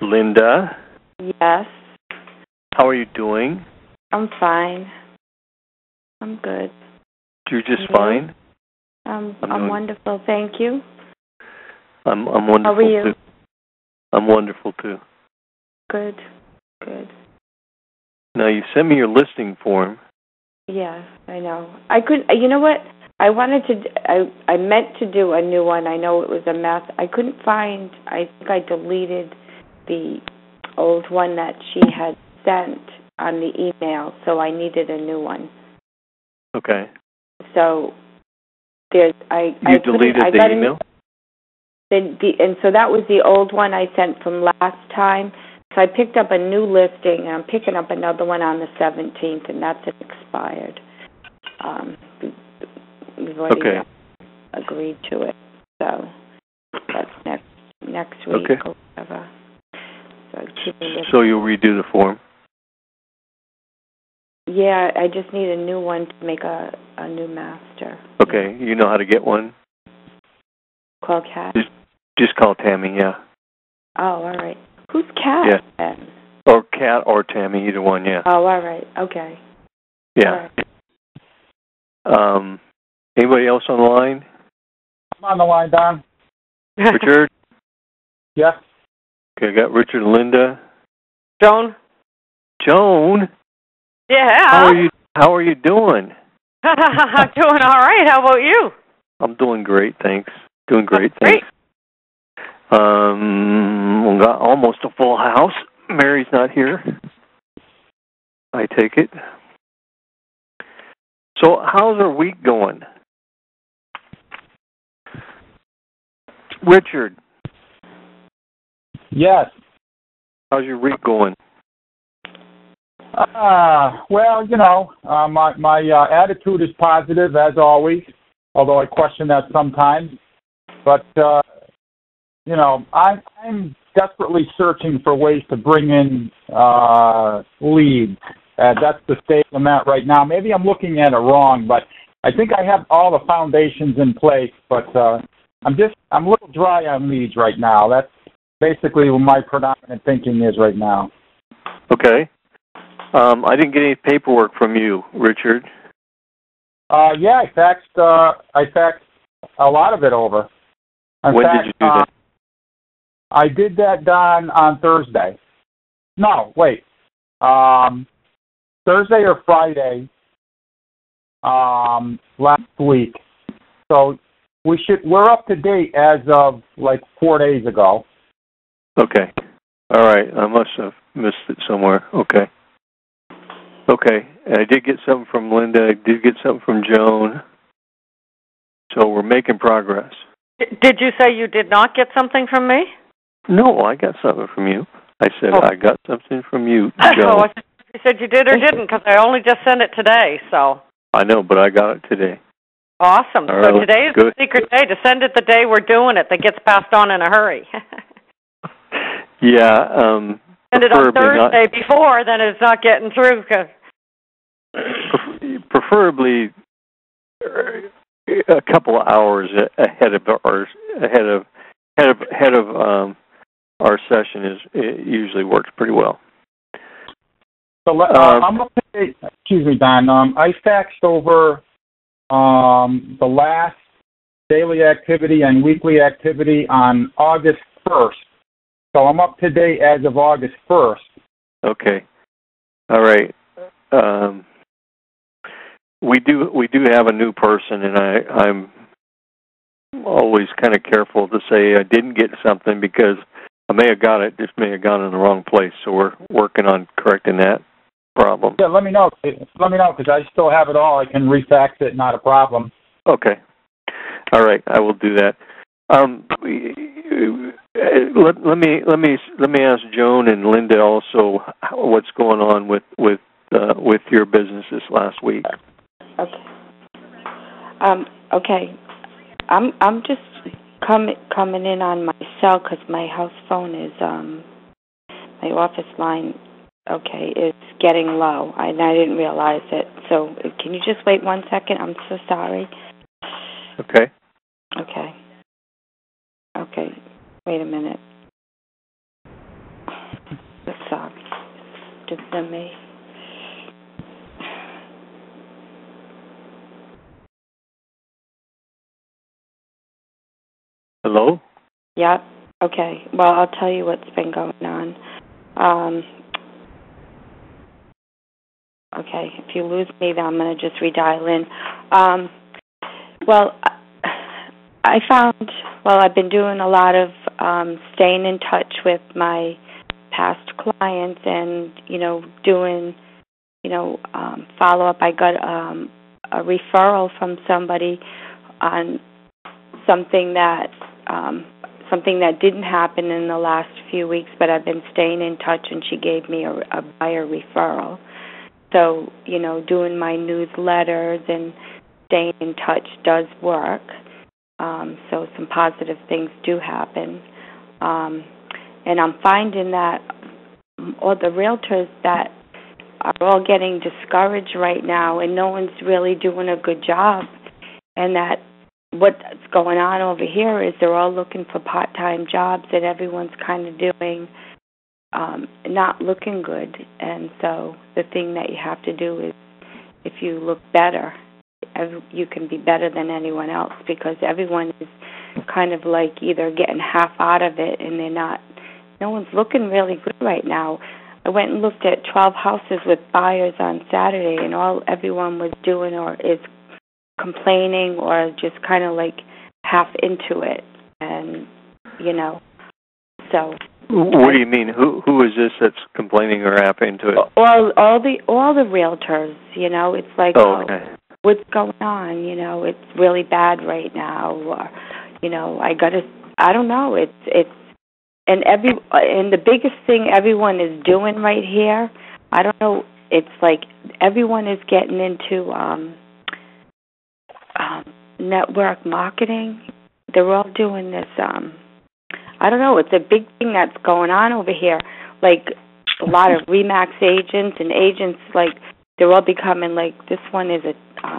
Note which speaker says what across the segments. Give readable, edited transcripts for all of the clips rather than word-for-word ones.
Speaker 1: Linda,
Speaker 2: Yes.
Speaker 1: how are you doing?
Speaker 2: I'm fine. I'm good.
Speaker 1: You're just
Speaker 2: And you?
Speaker 1: fine?
Speaker 2: I'm wonderful, thank you.
Speaker 1: I'm wonderful
Speaker 2: How are you?
Speaker 1: too. I'm wonderful too.
Speaker 2: Good. Good.
Speaker 1: Now you sent me your listing form.
Speaker 2: Yes, I know. I could. You know what? I wanted to. I meant to do a new one. I know it was a mess. I couldn't find. I think I deleted the old one that she had sent on the email, so I needed a new one.
Speaker 1: Okay.
Speaker 2: So there's.
Speaker 1: You deleted the email?
Speaker 2: And so that was the old one I sent from last time. So I picked up a new listing, and I'm picking up another one on the 17th, and that's expired. We've already agreed to it, so that's next week or whatever.
Speaker 1: So you'll redo the form?
Speaker 2: Yeah, I just need a new one to make a new master.
Speaker 1: Okay, you know how to get one?
Speaker 2: Call Kat?
Speaker 1: Just call Tammy, yeah.
Speaker 2: Oh, all right. Who's Kat then?
Speaker 1: Or Kat or Tammy, either one, yeah.
Speaker 2: Oh, all right. Okay.
Speaker 1: Yeah. Right. Anybody else on the line?
Speaker 3: I'm on the line, Don.
Speaker 1: Richard?
Speaker 3: Yeah.
Speaker 1: Okay, I got Richard and Linda.
Speaker 4: Joan?
Speaker 1: Joan?
Speaker 4: Yeah.
Speaker 1: How are you doing?
Speaker 4: I'm doing all right. How about you?
Speaker 1: I'm doing great, thanks. Doing great,
Speaker 4: thanks.
Speaker 1: We got almost a full house. Mary's not here. I take it. So how's our week going? Richard.
Speaker 3: Yes.
Speaker 1: How's your week going?
Speaker 3: Well, you know, my attitude is positive as always, although I question that sometimes. But you know, I'm desperately searching for ways to bring in leads. That's the state I'm at right now. Maybe I'm looking at it wrong, but I think I have all the foundations in place. But I'm a little dry on leads right now. That's basically what my predominant thinking is right now.
Speaker 1: Okay. I didn't get any paperwork from you, Richard.
Speaker 3: Yeah, I faxed a lot of it over.
Speaker 1: When did you do that?
Speaker 3: I did that, Don, on Thursday. No, wait. Thursday or Friday last week. So we're up to date as of like 4 days ago.
Speaker 1: Okay. All right. I must have missed it somewhere. Okay. Okay. And I did get something from Linda. I did get something from Joan. So we're making progress.
Speaker 4: Did you say you did not get something from me?
Speaker 1: No, I got something from you. I said I got something from you, Joan.
Speaker 4: Oh, you said you did or didn't, because I only just sent it today, so.
Speaker 1: I know, but I got it today.
Speaker 4: Awesome.
Speaker 1: All
Speaker 4: so
Speaker 1: right,
Speaker 4: today is the secret day. To send it the day we're doing it, that gets passed on in a hurry.
Speaker 1: Yeah.
Speaker 4: Send it on Thursday before, then it's not getting through.
Speaker 1: Preferably a couple of hours ahead of our session it usually works pretty well.
Speaker 3: So I'm up to date. Excuse me, Don. I faxed over the last daily activity and weekly activity on August 1st. So I'm up to date as of August 1st.
Speaker 1: Okay. All right. We do have a new person, and I'm always kind of careful to say I didn't get something because I may have got it, just may have gone in the wrong place. So we're working on correcting that problem.
Speaker 3: Yeah, let me know. Let me know because I still have it all. I can refax it, not a problem.
Speaker 1: Okay. All right, I will do that. Let me ask Joan and Linda also what's going on with your business this last week.
Speaker 2: Okay. Okay. I'm just coming in on my cell because my house phone is my office line. Okay, it's getting low, and I didn't realize it. So can you just wait 1 second? I'm so sorry.
Speaker 1: Okay.
Speaker 2: Okay. Okay. Wait a minute. bother me.
Speaker 1: Hello?
Speaker 2: Yep. Okay. Well, I'll tell you what's been going on. Okay. If you lose me, then I'm going to just redial in. Well, I've been doing a lot of staying in touch with my past clients and, doing, follow-up. I got a referral from somebody on something that didn't happen in the last few weeks, but I've been staying in touch, and she gave me a buyer referral. So, doing my newsletters and staying in touch does work. So some positive things do happen. And I'm finding that all the realtors that are all getting discouraged right now, and no one's really doing a good job, and that what's going on over here is they're all looking for part-time jobs, and everyone's kind of doing not looking good. And so the thing that you have to do is, if you look better, you can be better than anyone else, because everyone is kind of like either getting half out of it, and no one's looking really good right now. I went and looked at 12 houses with buyers on Saturday, and everyone was doing or is complaining or just kind of like half into it. And, so.
Speaker 1: What do you mean? Who is this that's complaining or half into it?
Speaker 2: All the realtors, it's like,
Speaker 1: okay.
Speaker 2: What's going on? It's really bad right now. Or, I don't know. And the biggest thing everyone is doing right here, I don't know. It's like everyone is getting into network marketing. They're all doing this. I don't know. It's a big thing that's going on over here. Like a lot of RE/MAX agents and agents, like they're all becoming like, this one is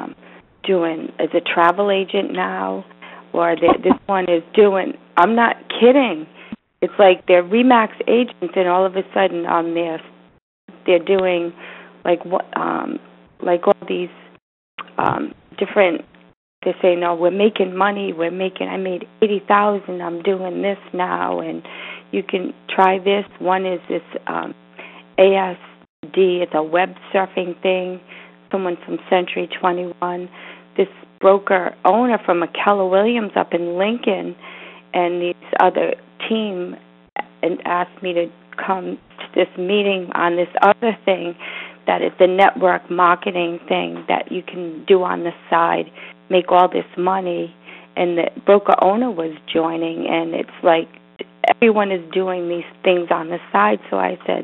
Speaker 2: a travel agent now, or this one is doing. I'm not kidding. It's like they're RE/MAX agents, and all of a sudden they're doing like all these different. They say, no, we're making money. I made $80,000. I'm doing this now, and you can try this. One is this ASD. It's a web surfing thing. Someone from Century 21. This broker owner from McKellar Williams up in Lincoln, and this other team, and asked me to come to this meeting on this other thing that is the network marketing thing that you can do on the side, make all this money. And the broker owner was joining, and it's like everyone is doing these things on the side. So I said,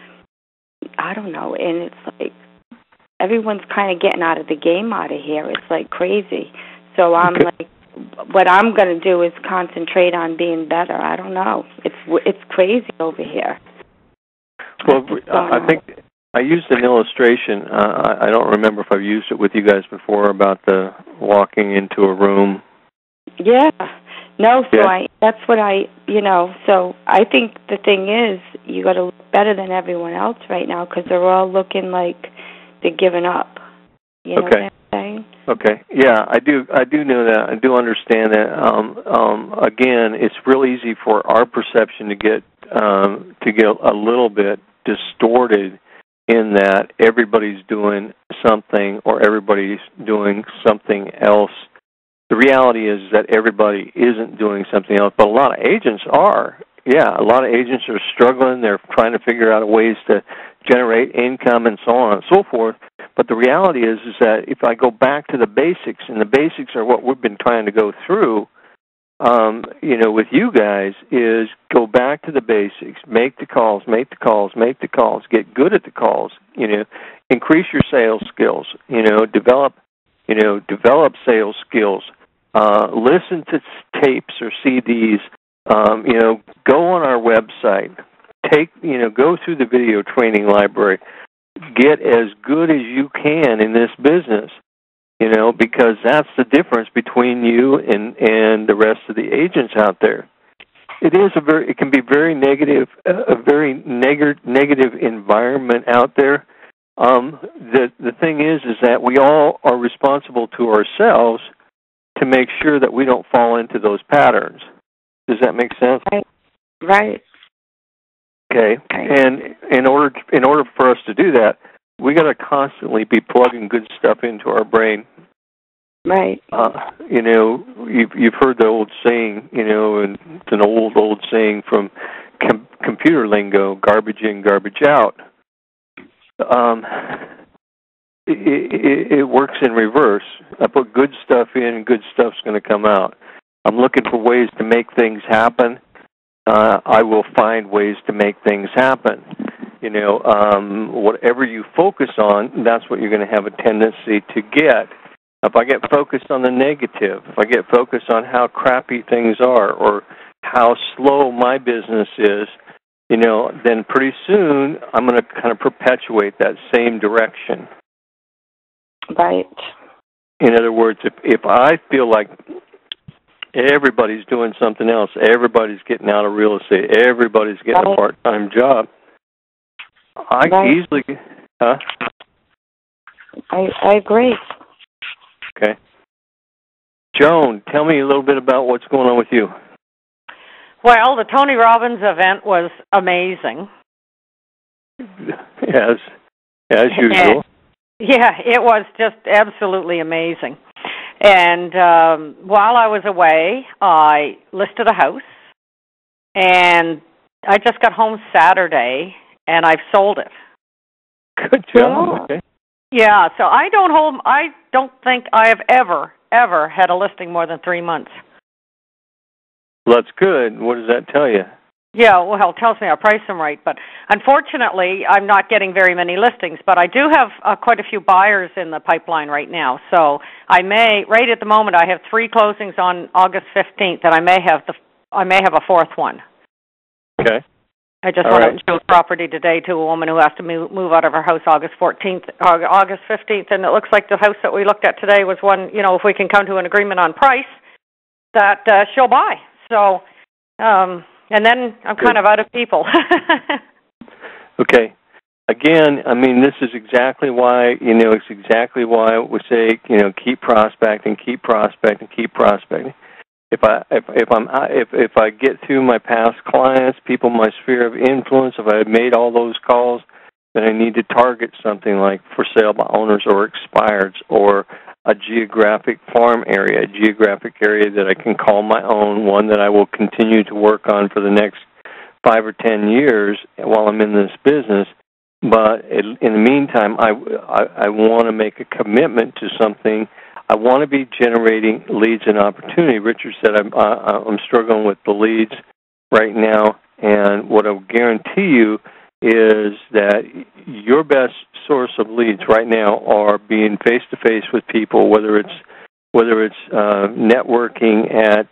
Speaker 2: I don't know. And it's like everyone's kind of getting out of the game out of here. It's like crazy. So I'm like, what I'm going to do is concentrate on being better. I don't know. It's crazy over here.
Speaker 1: Well, I think I used an illustration. I don't remember if I've used it with you guys before, about the walking into a room.
Speaker 2: Yeah. No, so
Speaker 1: yeah.
Speaker 2: That's what so I think the thing is, you got to look better than everyone else right now, because they're all looking like they're giving up. You know what I'm saying?
Speaker 1: Okay. Yeah, I do know that. I do understand that. Again, it's real easy for our perception to get a little bit distorted, in that everybody's doing something or everybody's doing something else. The reality is that everybody isn't doing something else, but a lot of agents are. Yeah, a lot of agents are struggling. They're trying to figure out ways to generate income and so on and so forth. But the reality is that if I go back to the basics, and the basics are what we've been trying to go through, with you guys, is go back to the basics, make the calls, get good at the calls, increase your sales skills, develop sales skills, listen to tapes or CDs, go on our website, go through the video training library, get as good as you can in this business, because that's the difference between you and the rest of the agents out there. it can be very negative, a very negative environment out there. The thing is that we all are responsible to ourselves to make sure that we don't fall into those patterns. Does that make sense?
Speaker 2: Right.
Speaker 1: Okay. And in order for us to do that, we got to constantly be plugging good stuff into our brain.
Speaker 2: Right.
Speaker 1: You've heard the old saying, and it's an old saying from computer lingo: garbage in, garbage out. It works in reverse. I put good stuff in, and good stuff's going to come out. I'm looking for ways to make things happen. I will find ways to make things happen. Whatever you focus on, that's what you're going to have a tendency to get. If I get focused on the negative, if I get focused on how crappy things are or how slow my business is, then pretty soon I'm going to kind of perpetuate that same direction.
Speaker 2: Right.
Speaker 1: In other words, if I feel like everybody's doing something else, everybody's getting out of real estate, everybody's getting a part-time job, I easily... Huh?
Speaker 2: I agree.
Speaker 1: Okay. Joan, tell me a little bit about what's going on with you.
Speaker 4: Well, the Tony Robbins event was amazing.
Speaker 1: As usual.
Speaker 4: Yeah, it was just absolutely amazing. And while I was away, I listed a house, and I just got home Saturday, and I've sold it.
Speaker 1: Good job. Okay.
Speaker 4: Yeah, so I don't think I have ever had a listing more than 3 months.
Speaker 1: Well, that's good. What does that tell you?
Speaker 4: Yeah, well, it tells me I price them right. But unfortunately, I'm not getting very many listings. But I do have quite a few buyers in the pipeline right now. So right at the moment, I have 3 closings on August 15th, and I may have a 4th one.
Speaker 1: Okay.
Speaker 4: I just went out and showed property today to a woman who has to move out of her house August 15th, and it looks like the house that we looked at today was one, if we can come to an agreement on price, that she'll buy. So, and then I'm kind of out of people.
Speaker 1: Okay. Again, I mean, this is exactly why, it's exactly why we say, keep prospecting, keep prospecting, keep prospecting. If I get through my past clients, people in my sphere of influence, if I have made all those calls, then I need to target something like for sale by owners or expireds or a geographic farm area, a geographic area that I can call my own, one that I will continue to work on for the next 5 or 10 years while I'm in this business. But in the meantime, I want to make a commitment to something. I want to be generating leads and opportunity. Richard said I'm struggling with the leads right now, and what I'll guarantee you is that your best source of leads right now are being face-to-face with people, whether it's networking at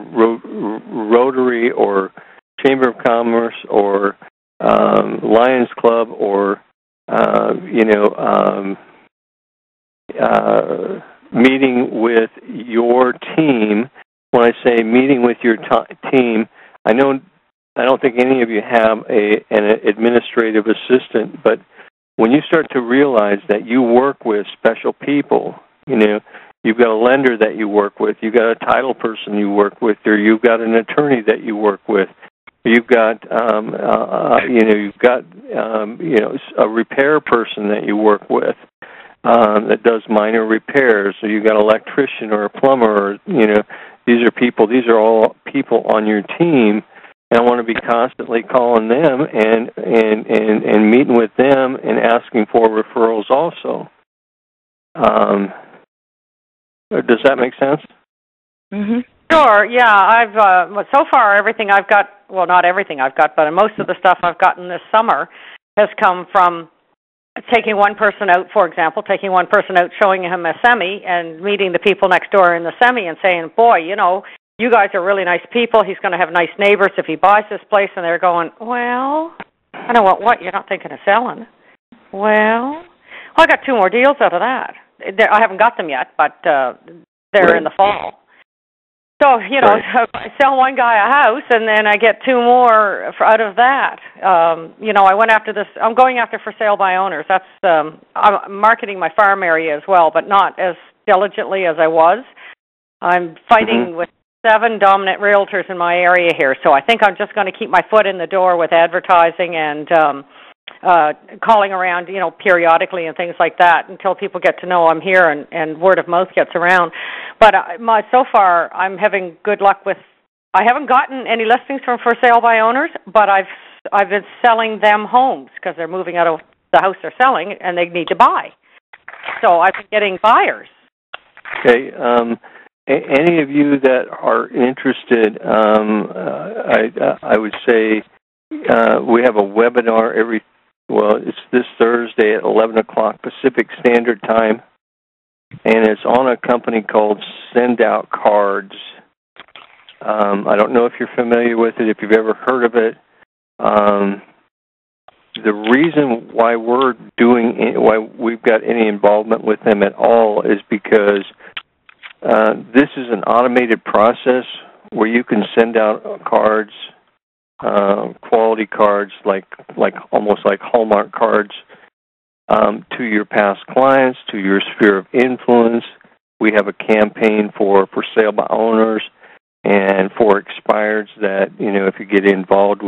Speaker 1: Rotary or Chamber of Commerce or Lions Club or meeting with your team. When I say meeting with your team, I don't think any of you have an administrative assistant, but when you start to realize that you work with special people, you've got a lender that you work with, you've got a title person you work with, or you've got an attorney that you work with, you've got a repair person that you work with that does minor repairs, or you've got an electrician or a plumber, or these are all people on your team. And I want to be constantly calling them and meeting with them and asking for referrals also. Does that make sense?
Speaker 2: Mm-hmm.
Speaker 4: Sure, yeah. I've so far everything I've got, well, not everything I've got, but most of the stuff I've gotten this summer has come from taking one person out, for example, showing him a semi and meeting the people next door in the semi and saying, boy, you guys are really nice people. He's going to have nice neighbors if he buys this place. And they're going, well, I don't want what? You're not thinking of selling? Well, I got 2 more deals out of that. I haven't got them yet, but they're in the fall. So, I sell one guy a house, and then I get two more out of that. I went after this. I'm going after for sale by owners. That's I'm marketing my farm area as well, but not as diligently as I was. I'm fighting with 7 dominant realtors in my area here, so I think I'm just going to keep my foot in the door with advertising and calling around, periodically and things like that until people get to know I'm here and word of mouth gets around. But so far, I'm having good luck with. I haven't gotten any listings from for sale by owners, but I've been selling them homes because they're moving out of the house they're selling and they need to buy. So I've been getting buyers.
Speaker 1: Okay. Any of you that are interested, I would say we have a webinar it's this Thursday at 11 o'clock Pacific Standard Time, and it's on a company called Send Out Cards. I don't know if you're familiar with it, if you've ever heard of it. The reason why why we've got any involvement with them at all is because this is an automated process where you can send out cards, quality cards, like almost like Hallmark cards, to your past clients, to your sphere of influence. We have a campaign for sale by owners and for expireds that if you get involved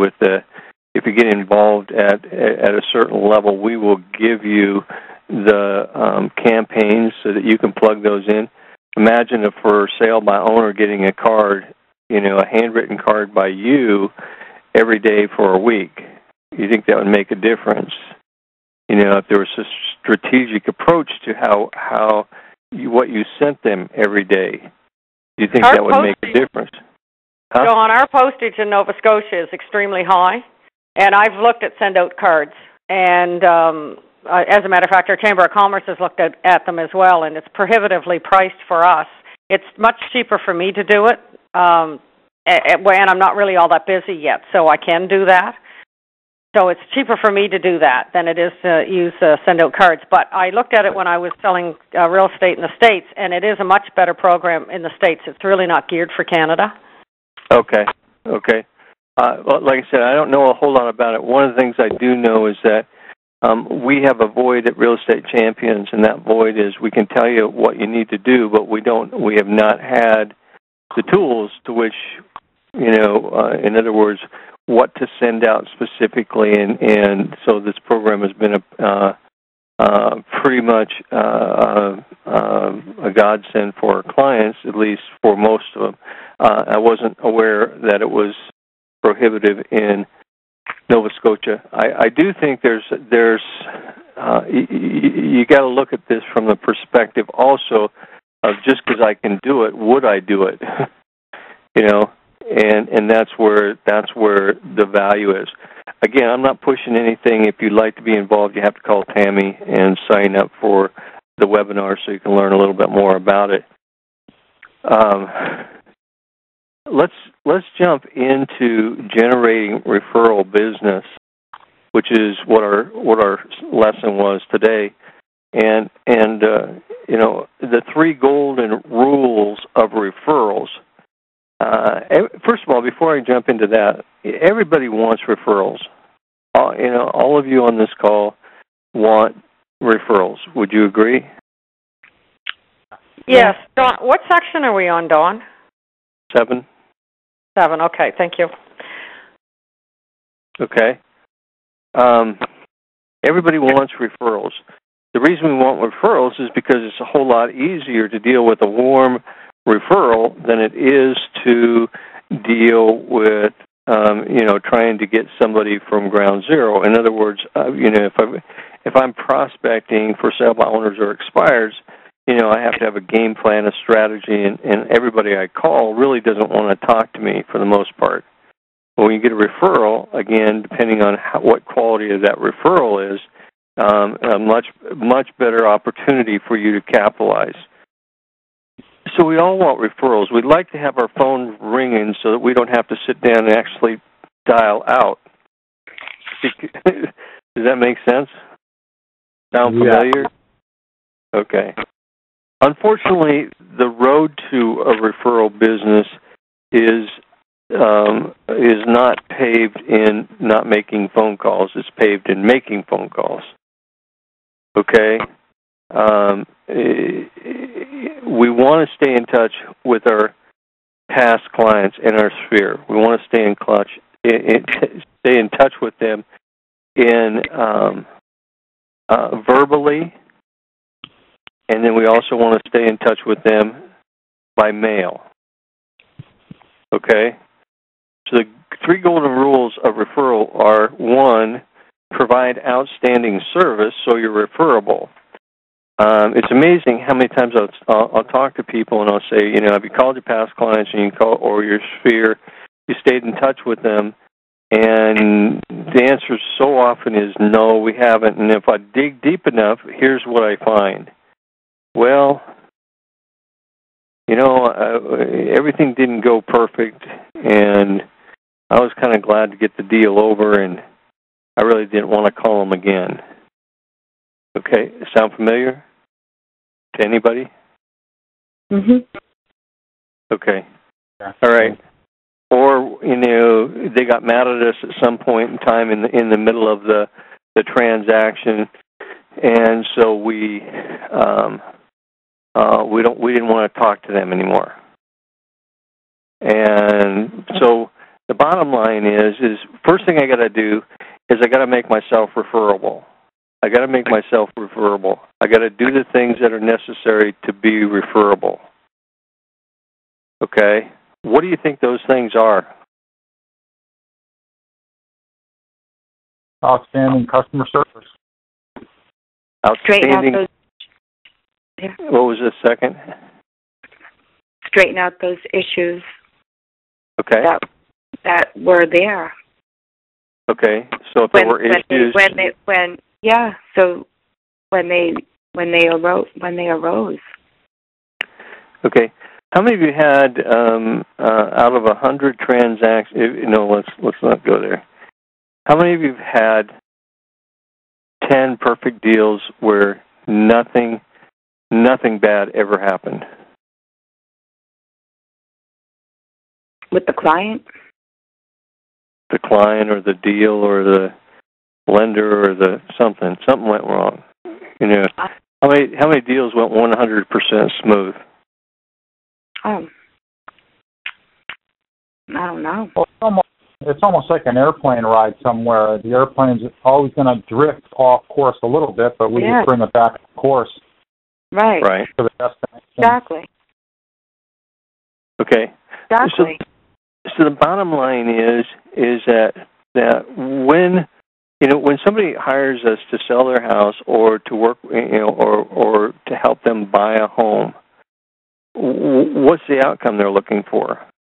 Speaker 1: at a certain level, we will give you the campaigns so that you can plug those in. Imagine a for sale by owner getting a card, a handwritten card by you every day for a week. You think that would make a difference? If there was a strategic approach to what you sent them every day, do you think that would make a difference? Huh?
Speaker 4: John, our postage in Nova Scotia is extremely high, and I've looked at send-out cards, and as a matter of fact, our Chamber of Commerce has looked at them as well, and it's prohibitively priced for us. It's much cheaper for me to do it, and I'm not really all that busy yet, so I can do that. So it's cheaper for me to do that than it is to use send-out cards. But I looked at it when I was selling real estate in the States, and it is a much better program in the States. It's really not geared for Canada. Okay.
Speaker 1: Well, like I said, I don't know a whole lot about it. One of the things I do know is that we have a void at Real Estate Champions, and that void is we can tell you what you need to do, but we have not had the tools to which, in other words, what to send out specifically, and so this program has been pretty much a godsend for our clients, at least for most of them. I wasn't aware that it was prohibitive in Nova Scotia. I do think there's you got to look at this from the perspective also of just because I can do it, would I do it? And that's where the value is. Again, I'm not pushing anything. If you'd like to be involved, you have to call Tammy and sign up for the webinar so you can learn a little bit more about it. Let's jump into generating referral business, which is what our lesson was today, and the 3 golden rules of referrals. First of all, before I jump into that, everybody wants referrals. All of you on this call want referrals. Would you agree?
Speaker 4: Yes. Dawn, what section are we on, Dawn?
Speaker 1: 7.
Speaker 4: 7. Okay. Thank you.
Speaker 1: Okay. Everybody wants referrals. The reason we want referrals is because it's a whole lot easier to deal with a warm referral than it is to deal with trying to get somebody from ground zero. In other words, if I'm prospecting for sale by owners or expireds, I have to have a game plan, a strategy, and everybody I call really doesn't want to talk to me for the most part. But when you get a referral, again, depending on what quality of that referral is, a much better opportunity for you to capitalize. So we all want referrals. We'd like to have our phone ringing so that we don't have to sit down and actually dial out. Does that make sense? Sound familiar? Yeah. Okay. Unfortunately, the road to a referral business is not paved in not making phone calls. It's paved in making phone calls. Okay? We want to stay in touch with our past clients in our sphere. We want to stay in touch with them in verbally, and then we also want to stay in touch with them by mail. Okay? So the 3 golden rules of referral are: 1, provide outstanding service so you're referable. It's amazing how many times I'll talk to people and I'll say, have you called your past clients and you call, or your sphere, you stayed in touch with them? And the answer so often is no, we haven't. And if I dig deep enough, here's what I find. Well, everything didn't go perfect, and I was kind of glad to get the deal over, and I really didn't want to call them again. Okay, sound familiar to anybody?
Speaker 2: Mhm.
Speaker 1: Okay. All right. Or they got mad at us at some point in time in the middle of the transaction, and so we didn't want to talk to them anymore. And so the bottom line is first thing I got to do is I got to make myself referable. I got to make myself referable. I got to do the things that are necessary to be referable. Okay? What do you think those things are?
Speaker 3: Outstanding customer service.
Speaker 1: Outstanding. What was the second?
Speaker 2: Straighten out those issues.
Speaker 1: Okay.
Speaker 2: That were there.
Speaker 1: Okay. So if there were issues.
Speaker 2: So when they arose.
Speaker 1: Okay. How many of you had out of 100 transactions? Let's not go there. How many of you have had 10 perfect deals where nothing bad ever happened?
Speaker 2: With the client?
Speaker 1: The client or the deal or the lender or the something. Something went wrong. How many deals went 100% smooth?
Speaker 2: I don't know.
Speaker 3: Well, it's almost like an airplane ride somewhere. The airplane's always going to drift off course a little bit, but we just bring it back to course.
Speaker 2: Right.
Speaker 3: To the destination.
Speaker 2: Exactly.
Speaker 1: Okay.
Speaker 2: Exactly.
Speaker 1: So the bottom line is that when somebody hires us to sell their house or to work, or to help them buy a home, what's the outcome they're looking for?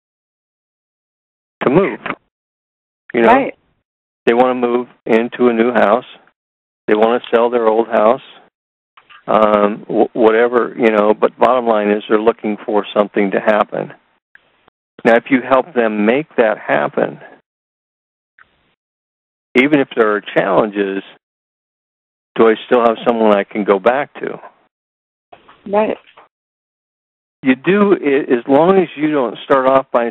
Speaker 1: To move.
Speaker 2: Right.
Speaker 1: They want to move into a new house. They want to sell their old house. Whatever, but bottom line is they're looking for something to happen. Now, if you help them make that happen, even if there are challenges, do I still have someone I can go back to?
Speaker 2: Right.
Speaker 1: You do, as long as you don't start off by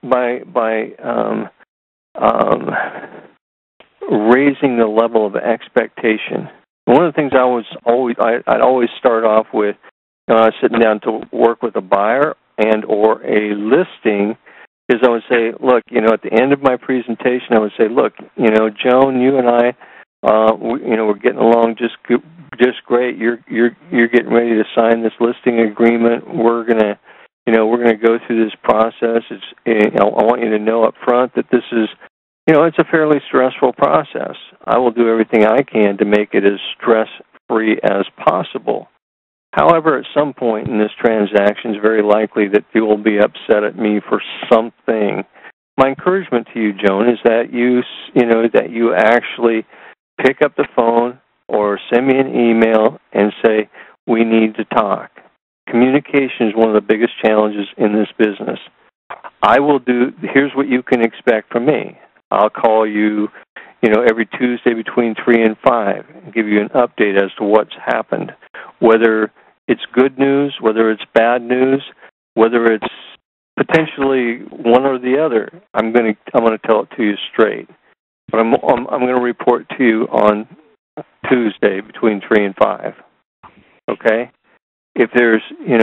Speaker 1: raising the level of expectation. One of the things I'd always start off with when I was sitting down to work with a buyer and or a listing is I would say, look, at the end of my presentation, I would say, look, Joan, you and I, we're getting along just great. You're getting ready to sign this listing agreement. We're gonna go through this process. I want you to know up front that this is, it's a fairly stressful process. I will do everything I can to make it as stress-free as possible. However, at some point in this transaction, it's very likely that you will be upset at me for something. My encouragement to you, Joan, is that you actually pick up the phone or send me an email and say, we need to talk. Communication is one of the biggest challenges in this business. Here's what you can expect from me. I'll call you, every Tuesday between 3 and 5 and give you an update as to what's happened. Whether it's good news, whether it's bad news, whether it's potentially one or the other. I'm going to tell it to you straight, but I'm going to report to you on Tuesday between 3 and 5. Okay? If there's, you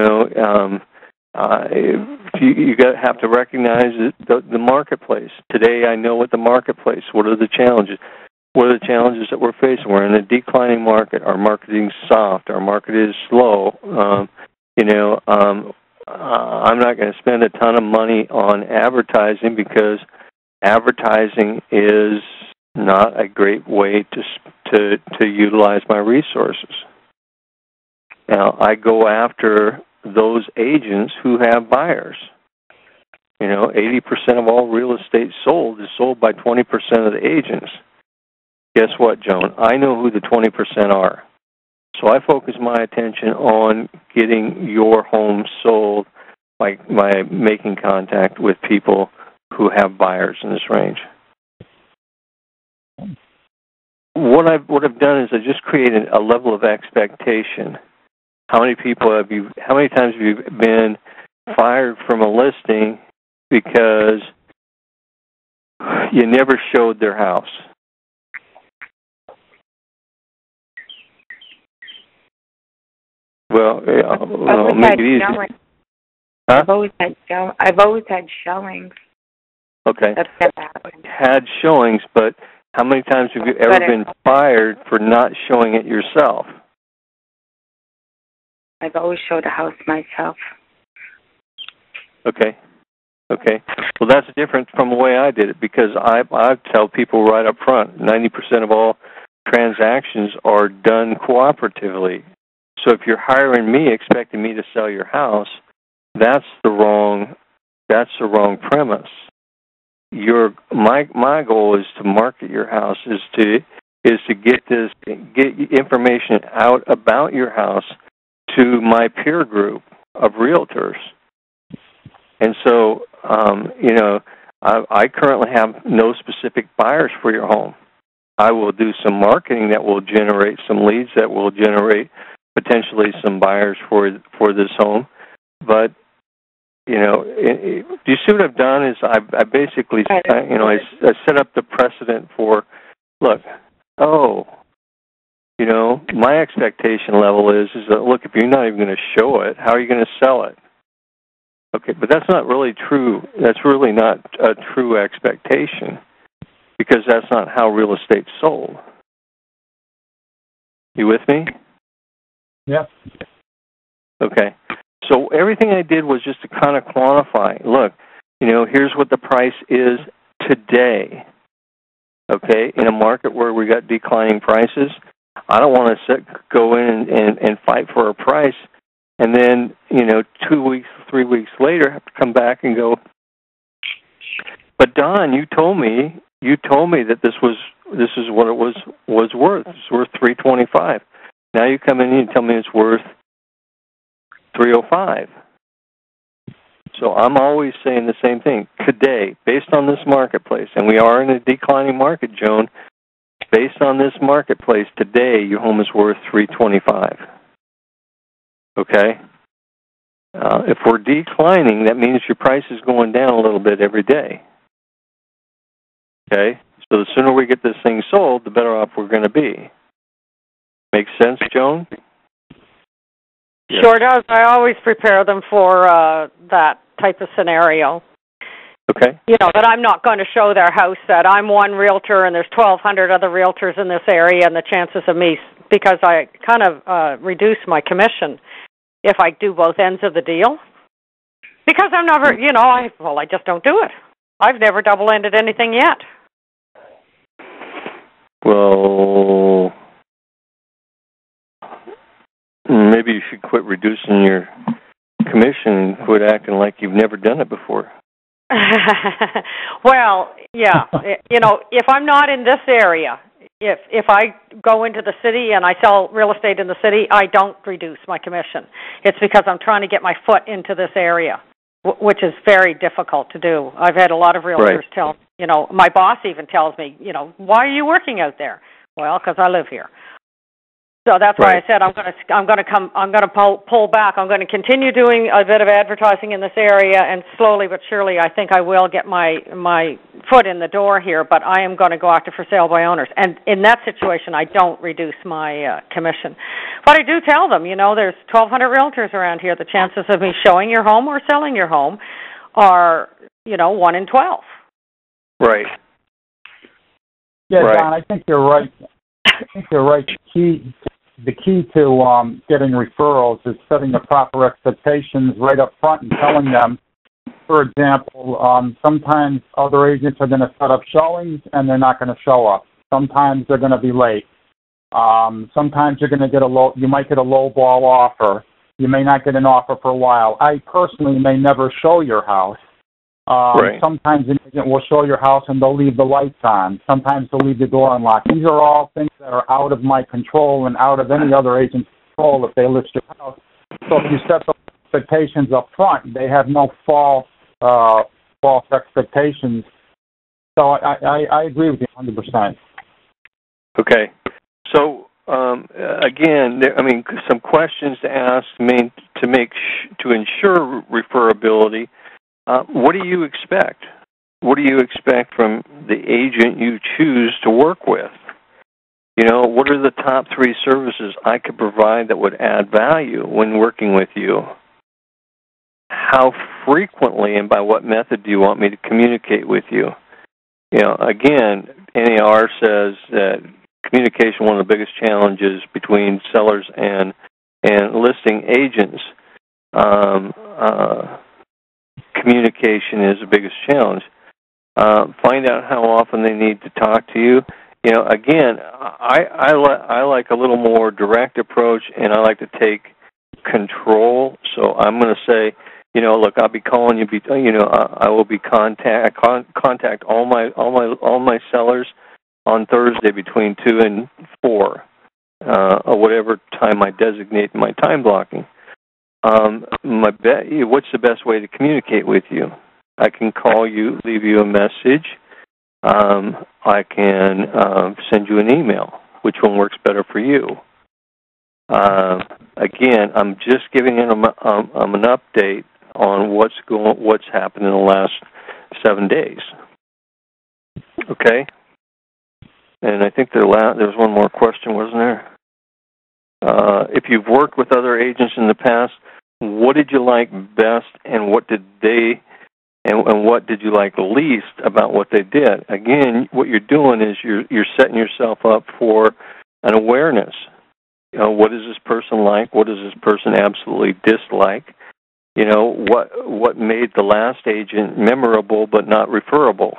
Speaker 1: have to recognize the marketplace. Today I know what the marketplace, what are the challenges? What are the challenges that we're facing? We're in a declining market. Our marketing's soft. Our market is slow. I'm not going to spend a ton of money on advertising because advertising is not a great way to utilize my resources. Now, I go after those agents who have buyers. 80% of all real estate sold is sold by 20% of the agents. Guess what, Joan? I know who the 20% are. So I focus my attention on getting your home sold by making contact with people who have buyers in this range. What I've done is I just created a level of expectation. How many times have you been fired from a listing because you never showed their house? Well, make it easy.
Speaker 2: Huh? I've always had showings.
Speaker 1: Okay. Had showings, but how many times have you ever been fired for not showing it yourself?
Speaker 2: I've always showed a house myself.
Speaker 1: Okay. Well, that's different from the way I did it because I tell people right up front, 90% of all transactions are done cooperatively. So if you're hiring me, expecting me to sell your house, that's the wrong premise. My goal is to market your house, is to get information out about your house to my peer group of realtors. And so, I currently have no specific buyers for your home. I will do some marketing that will generate some leads that will generate potentially some buyers for this home. But, do you see what I've done is I basically, I set up the precedent for, my expectation level is that, look, if you're not even going to show it, how are you going to sell it? Okay, but that's not really true. That's really not a true expectation because that's not how real estate's sold. You with me?
Speaker 3: Yeah.
Speaker 1: Okay. So everything I did was just to kind of quantify. Look, here's what the price is today. Okay? In a market where we got declining prices, I don't want to go in and fight for a price and then, 2 weeks, 3 weeks later have to come back and go, but Don, you told me that this is what it was worth. It's worth $325. Now you come in and you tell me it's worth $305. So I'm always saying the same thing. Today, based on this marketplace, and we are in a declining market, Joan, based on this marketplace, today your home is worth $325. Okay? If we're declining, that means your price is going down a little bit every day. Okay? So the sooner we get this thing sold, the better off we're going to be. Make sense, Joan? Yes.
Speaker 4: Sure does. I always prepare them for that type of scenario.
Speaker 1: Okay.
Speaker 4: That I'm not going to show their house, that I'm one realtor and there's 1,200 other realtors in this area, and the chances of me, because I kind of reduce my commission if I do both ends of the deal. Because I'm never, I just don't do it. I've never double-ended anything yet.
Speaker 1: Well, maybe you should quit reducing your commission and quit acting like you've never done it before.
Speaker 4: Well, yeah. If I'm not in this area, if I go into the city and I sell real estate in the city, I don't reduce my commission. It's because I'm trying to get my foot into this area, which is very difficult to do. I've had a lot of realtors tell, my boss even tells me, why are you working out there? Well, because I live here. So that's why
Speaker 1: Right.
Speaker 4: I said I'm going to pull back. I'm going to continue doing a bit of advertising in this area, and slowly but surely, I think I will get my foot in the door here. But I am going to go after for sale by owners, and in that situation, I don't reduce my commission. But I do tell them, there's 1,200 realtors around here. The chances of me showing your home or selling your home are, 1 in 12.
Speaker 1: Right.
Speaker 3: Yeah,
Speaker 1: Right.
Speaker 3: Don, I think you're right. The key to getting referrals is setting the proper expectations right up front and telling them. For example, sometimes other agents are going to set up showings and they're not going to show up. Sometimes they're going to be late. Sometimes you're going to you might get a low ball offer. You may not get an offer for a while. I personally may never show your house.
Speaker 1: Right.
Speaker 3: Sometimes an agent will show your house and they'll leave the lights on. Sometimes they'll leave the door unlocked. These are all things that are out of my control and out of any other agent's control if they list your house. So if you set those expectations up front, they have no false expectations. So I agree with you 100%.
Speaker 1: Okay. So again, some questions to ask to ensure referability. What do you expect? What do you expect from the agent you choose to work with? What are the top 3 services I could provide that would add value when working with you? How frequently and by what method do you want me to communicate with you? Again, NAR says that communication, one of the biggest challenges between sellers and listing agents. Communication is the biggest challenge. Find out how often they need to talk to you. Again, I like a little more direct approach, and I like to take control. So I'm going to say, look, I'll be calling you. I will be contact all my sellers on Thursday between 2 and 4, or whatever time I designate in my time blocking. What's the best way to communicate with you? I can call you, leave you a message. I can send you an email. Which one works better for you? Again, I'm just giving them an update on what's happened in the last 7 days. Okay. And I think there was one more question, wasn't there? If you've worked with other agents in the past, what did you like best, and what did you like least about what they did? Again, what you're doing is you're setting yourself up for an awareness. What is this person like? What does this person absolutely dislike? What made the last agent memorable but not referable?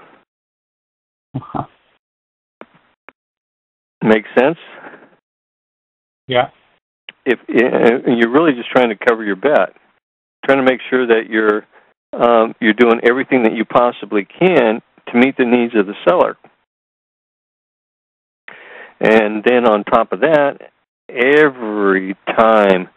Speaker 1: Make sense?
Speaker 3: Yeah.
Speaker 1: If you're really just trying to cover your bet, trying to make sure that you're doing everything that you possibly can to meet the needs of the seller. And then on top of that, every time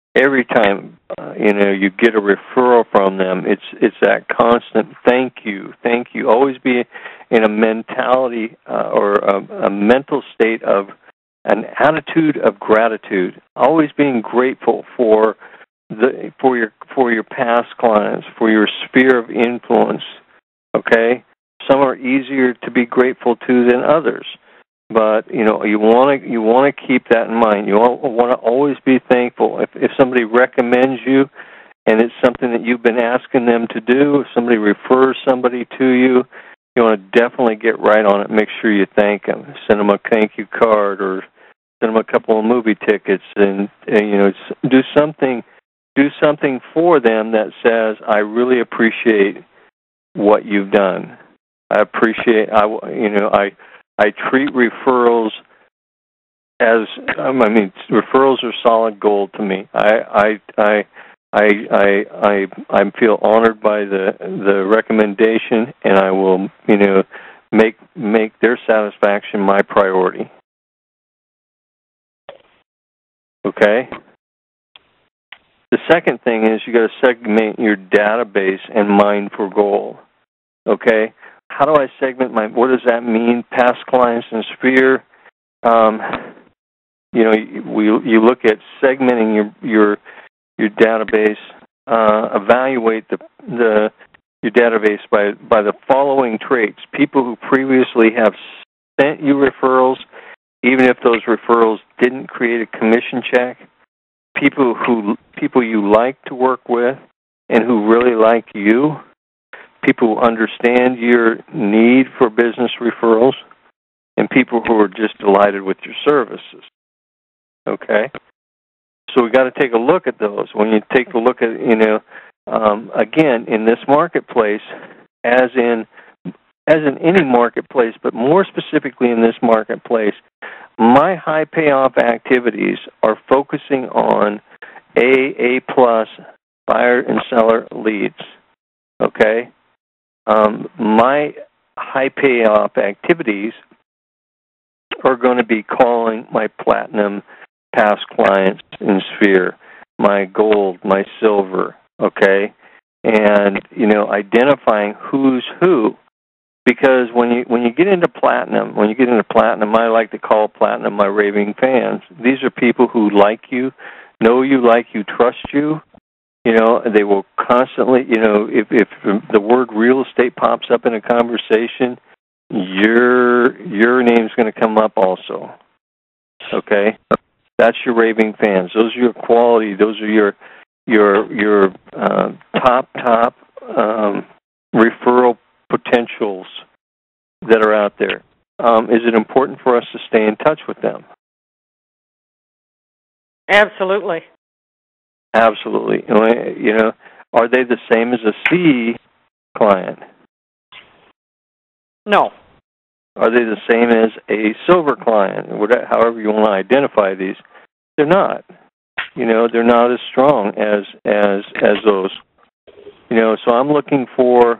Speaker 1: you get a referral from them, it's that constant thank you. Always be in a mentality or a mental state of an attitude of gratitude. Always being grateful for your past clients, for your sphere of influence. Okay, some are easier to be grateful to than others. But you want to keep that in mind. You want to always be thankful. If somebody recommends you, and it's something that you've been asking them to do, if somebody refers somebody to you, you want to definitely get right on it. Make sure you thank them. Send them a thank you card, or send them a couple of movie tickets, and do something for them that says, "I really appreciate what you've done. I treat referrals as referrals are solid gold to me. I feel honored by the recommendation, and I will make their satisfaction my priority." Okay. The second thing is you got to segment your database and mine for goal. Okay. How do I segment what does that mean? Past clients and sphere. you look at segmenting your database, evaluate your database by the following traits: people who previously have sent you referrals, even if those referrals didn't create a commission check; people you like to work with and who really like you; people who understand your need for business referrals; and people who are just delighted with your services. Okay? So we got to take a look at those. When you take a look at, again, in this marketplace, as in any marketplace, but more specifically in this marketplace, my high payoff activities are focusing on A+ buyer and seller leads. Okay? My high payoff activities are going to be calling my platinum past clients in Sphere, my gold, my silver, okay? And, identifying who's who. Because when you get into platinum, I like to call platinum my raving fans. These are people who like you, know you, like you, trust you. They will constantly, if the word real estate pops up in a conversation, your name's going to come up also. Okay? That's your raving fans. Those are your quality. Those are your top referral potentials that are out there. Is it important for us to stay in touch with them?
Speaker 4: Absolutely.
Speaker 1: Absolutely. Are they the same as a C client?
Speaker 4: No.
Speaker 1: Are they the same as a silver client? However you want to identify these, they're not. They're not as strong as those. So I'm looking for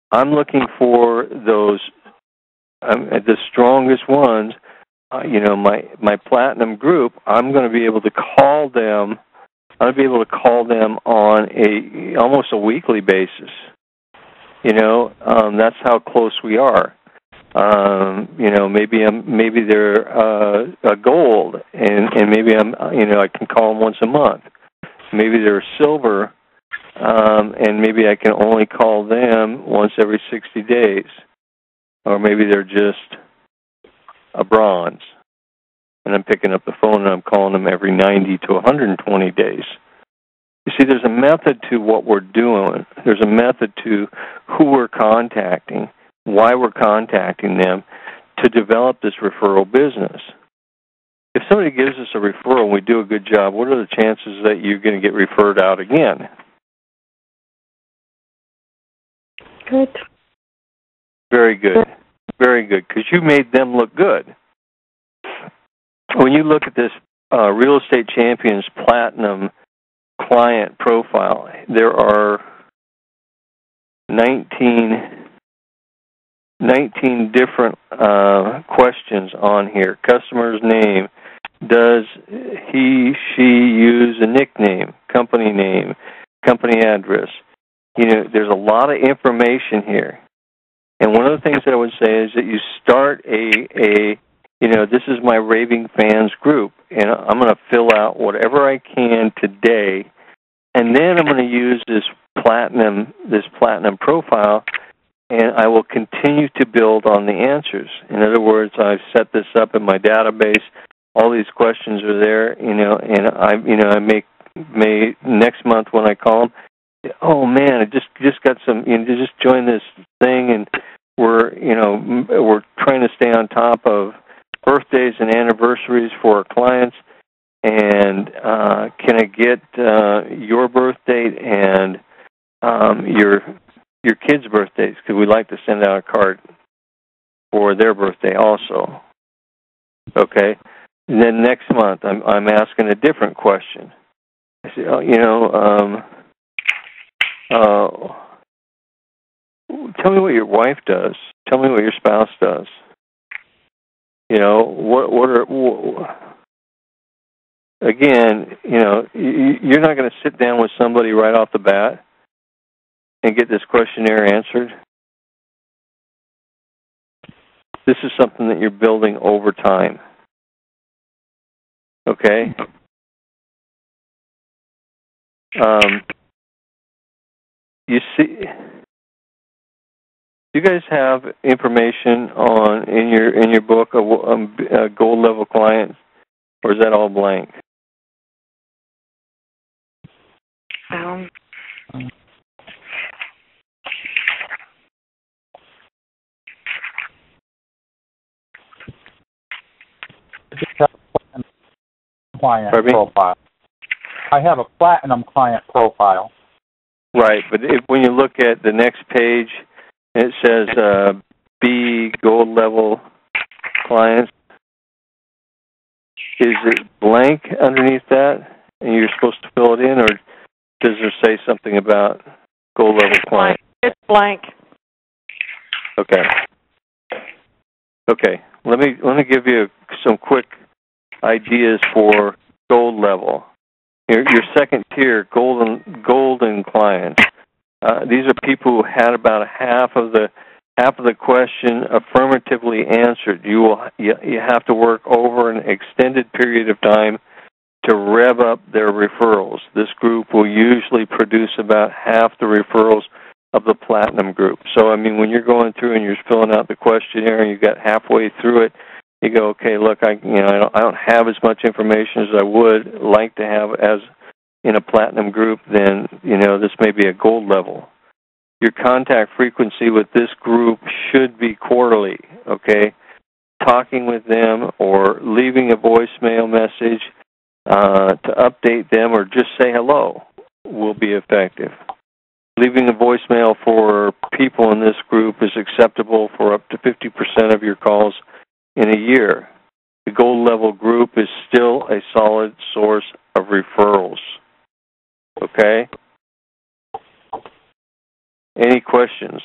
Speaker 1: those the strongest ones. My platinum group. I'm going to be able to call them. I'll be able to call them on almost a weekly basis. That's how close we are. Maybe they're a gold, and maybe I can call them once a month. Maybe they're a silver, and maybe I can only call them once every 60 days, or maybe they're just a bronze, and I'm picking up the phone and I'm calling them every 90 to 120 days. You see, there's a method to what we're doing. There's a method to who we're contacting, why we're contacting them, to develop this referral business. If somebody gives us a referral and we do a good job, what are the chances that you're going to get referred out again?
Speaker 2: Good.
Speaker 1: Very good. Very good, because you made them look good. When you look at this Real Estate Champions Platinum client profile, there are 19 different questions on here. Customer's name. Does he, she use a nickname, company name, company address? There's a lot of information here. And one of the things that I would say is that you start this is my raving fans group, and I'm going to fill out whatever I can today, and then I'm going to use this platinum profile, and I will continue to build on the answers. In other words, I've set this up in my database. All these questions are there, and I may next month when I call them, oh man, I just got some. Just joined this thing, and we're trying to stay on top of birthdays and anniversaries for our clients. And can I get your birth date and your kids' birthdays? Because we'd like to send out a card for their birthday also. Okay. And then next month, I'm asking a different question. I say, tell me what your wife does. Tell me what your spouse does. Again, you're not going to sit down with somebody right off the bat and get this questionnaire answered. This is something that you're building over time. Okay. You see, do you guys have information on in your book a gold level client, or is that all blank?
Speaker 3: Client profile. I have a platinum client profile.
Speaker 1: Right, but when you look at the next page, it says B gold level clients. Is it blank underneath that, and you're supposed to fill it in, or does it say something about gold level clients?
Speaker 4: It's blank.
Speaker 1: Okay. Okay. Let me give you some quick ideas for gold level. Your second tier, golden clients. These are people who had about half of the question affirmatively answered. You have to work over an extended period of time to rev up their referrals. This group will usually produce about half the referrals of the platinum group. So, I mean, when you're going through and you're filling out the questionnaire and you got halfway through it, you go, okay, look, I don't have as much information as I would like to have as in a platinum group. Then this may be a gold level. Your contact frequency with this group should be quarterly. Okay, talking with them or leaving a voicemail message to update them or just say hello will be effective. Leaving a voicemail for people in this group is acceptable for up to 50% of your calls in a year. The gold level group is still a solid source of referrals. Okay? Any questions?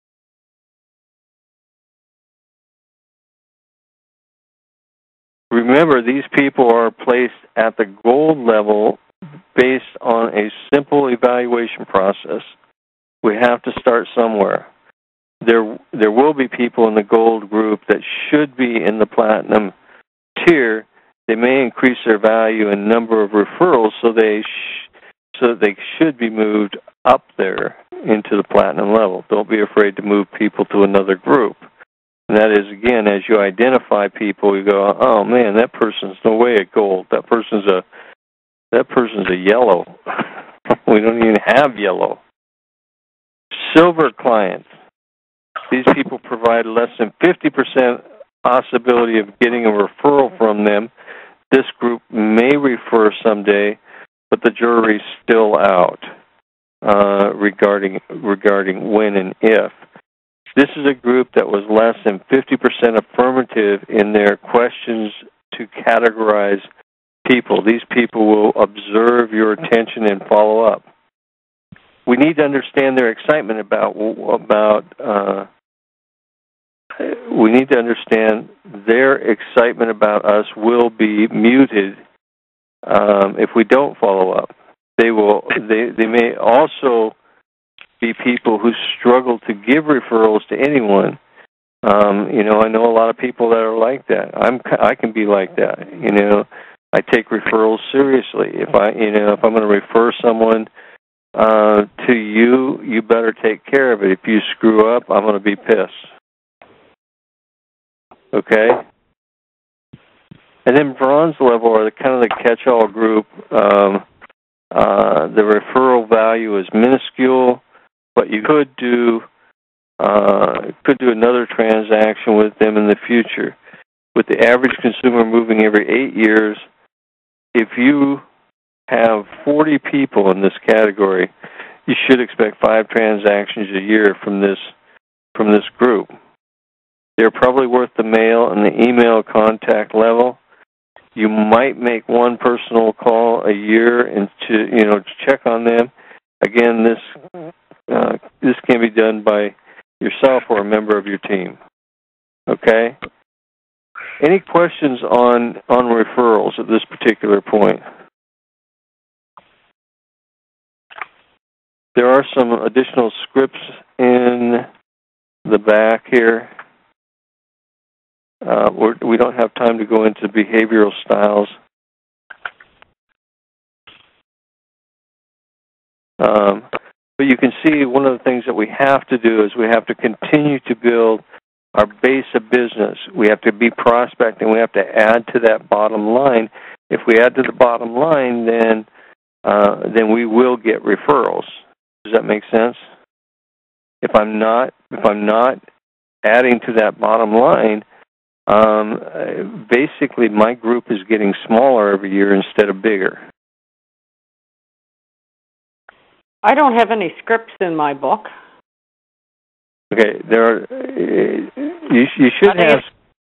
Speaker 1: Remember, these people are placed at the gold level based on a simple evaluation process. We have to start somewhere. There will be people in the gold group that should be in the platinum tier. They may increase their value and number of referrals, so they should be moved up there into the platinum level. Don't be afraid to move people to another group. And that is, again, as you identify people, you go, oh man, that person's no way a gold. That person's a yellow. We don't even have yellow. Silver clients. These people provide less than 50% possibility of getting a referral from them. This group may refer someday, but the jury's still out regarding when and if. This is a group that was less than 50% affirmative in their questions to categorize people. These people will observe your attention and follow up. We need to understand their excitement about we need to understand their excitement about us will be muted if we don't follow up. They may also be people who struggle to give referrals to anyone. I know a lot of people that are like that. I can be like that. I take referrals seriously. If I'm going to refer someone to you, you better take care of it. If you screw up, I'm going to be pissed. Okay? And then bronze level are kind of the catch-all group. The referral value is minuscule, but you could do another transaction with them in the future. With the average consumer moving every 8 years, if you have 40 people in this category, you should expect 5 transactions a year from this group. They're probably worth the mail and the email contact level. You might make one personal call a year and to check on them. Again, this can be done by yourself or a member of your team. Okay? Any questions on referrals at this particular point? There are some additional scripts in the back here. We don't have time to go into behavioral styles. But you can see one of the things that we have to do is we have to continue to build our base of business. We have to be prospecting. We have to add to that bottom line. If we add to the bottom line, then we will get referrals. Does that make sense? If I'm not adding to that bottom line, basically my group is getting smaller every year instead of bigger.
Speaker 4: I don't have any scripts in my book.
Speaker 1: Okay, there are. You should have.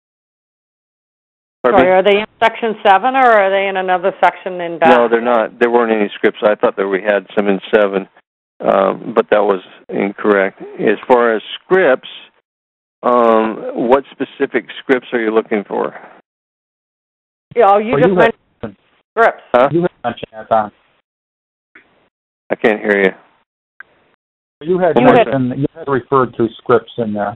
Speaker 4: Sorry, are they in Section 7 or are they in another section in back?
Speaker 1: No, they're not. There weren't any scripts. I thought that we had some in 7, but that was incorrect. As far as scripts, what specific scripts are you looking for?
Speaker 4: Yeah, you just mentioned scripts.
Speaker 1: Huh?
Speaker 3: You had mentioned that, Don.
Speaker 1: I can't hear you.
Speaker 3: You had referred to scripts in there.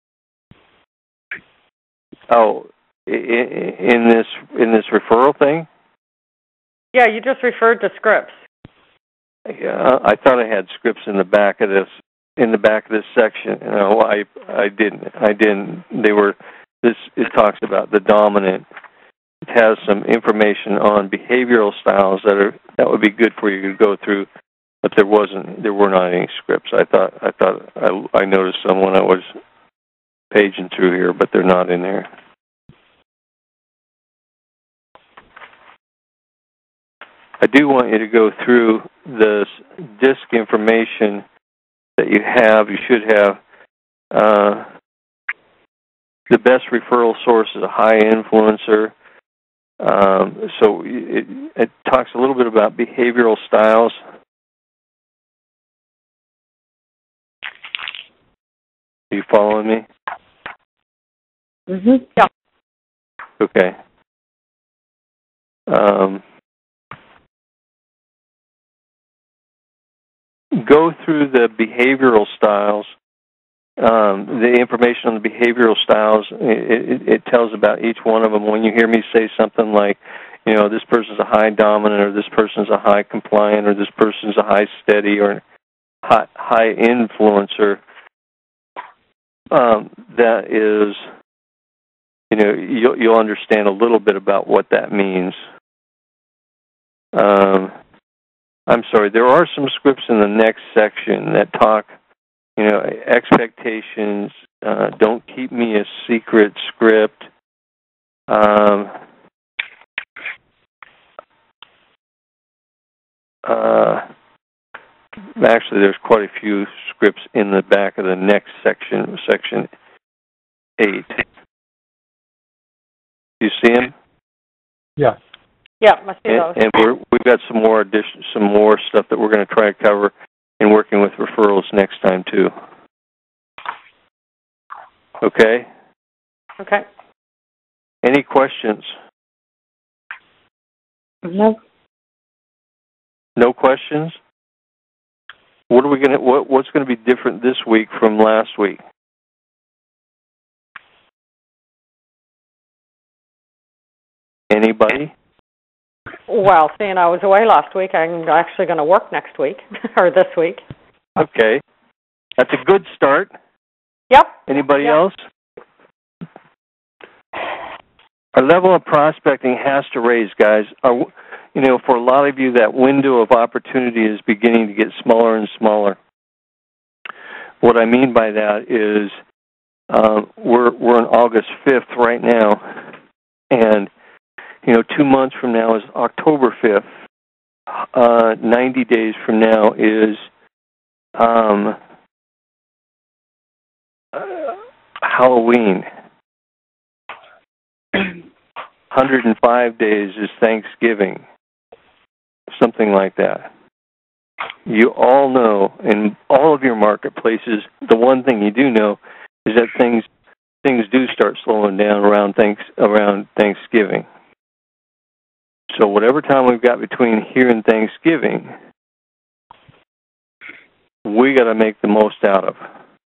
Speaker 1: Oh, in this referral thing?
Speaker 4: Yeah, you just referred to scripts.
Speaker 1: Yeah, I thought I had scripts in the back of this section. No, I didn't. They were. It talks about the dominant. It has some information on behavioral styles that would be good for you to go through. But there were not any scripts. I noticed some when I was paging through here, but they're not in there. I do want you to go through this disc information that you have. You should have the best referral source is a high influencer. So it talks a little bit about behavioral styles. Are you following me?
Speaker 2: Mhm.
Speaker 4: Yeah.
Speaker 1: Okay. Go through the behavioral styles. The information on the behavioral styles, it tells about each one of them. When you hear me say something like, this person's a high dominant, or this person's a high compliant, or this person's a high steady, or high influencer, that is, you'll understand a little bit about what that means. I'm sorry, there are some scripts in the next section that talk, expectations, don't keep me a secret script. Actually, there's quite a few scripts in the back of the next section, section 8. Do you see them?
Speaker 3: Yeah.
Speaker 4: Yeah, I see those.
Speaker 1: And we've got some more stuff that we're going to try to cover in working with referrals next time too. Okay?
Speaker 4: Okay.
Speaker 1: Any questions?
Speaker 2: No.
Speaker 1: No questions? What's going to be different this week from last week? Anybody?
Speaker 4: Well, seeing I was away last week, I'm actually going to work next week, or this week.
Speaker 1: Okay. That's a good start.
Speaker 4: Yep.
Speaker 1: Anybody else? Our level of prospecting has to raise, guys. For a lot of you, that window of opportunity is beginning to get smaller and smaller. What I mean by that is we're on August 5th right now, and 2 months from now is October 5th. 90 days from now is Halloween. 105 days is Thanksgiving. Something like that. You all know, in all of your marketplaces, the one thing you do know is that things do start slowing down around Thanksgiving. So whatever time we've got between here and Thanksgiving, we got to make the most out of.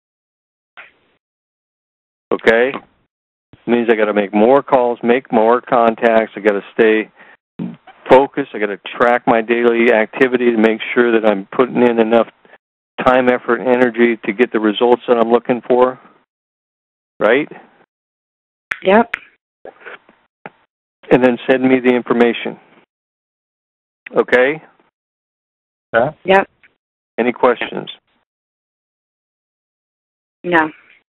Speaker 1: Okay? It means I got to make more calls, make more contacts. I got to stay focus. I got to track my daily activity to make sure that I'm putting in enough time, effort, and energy to get the results that I'm looking for. Right?
Speaker 2: Yep.
Speaker 1: And then send me the information. Okay?
Speaker 3: Okay.
Speaker 2: Yep.
Speaker 1: Any questions?
Speaker 2: No.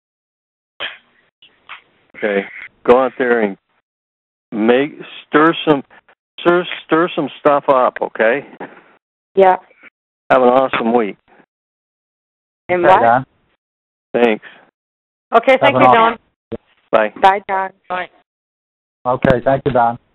Speaker 1: Okay. Go out there and stir some stuff up, okay?
Speaker 2: Yep.
Speaker 1: Have an awesome week.
Speaker 2: And
Speaker 3: Okay,
Speaker 2: what?
Speaker 3: Don.
Speaker 1: Thanks.
Speaker 4: Okay, thank
Speaker 3: Have
Speaker 4: you,
Speaker 3: an
Speaker 4: Don.
Speaker 1: Bye.
Speaker 2: Bye, Don.
Speaker 4: Bye.
Speaker 3: Okay, thank you, Don.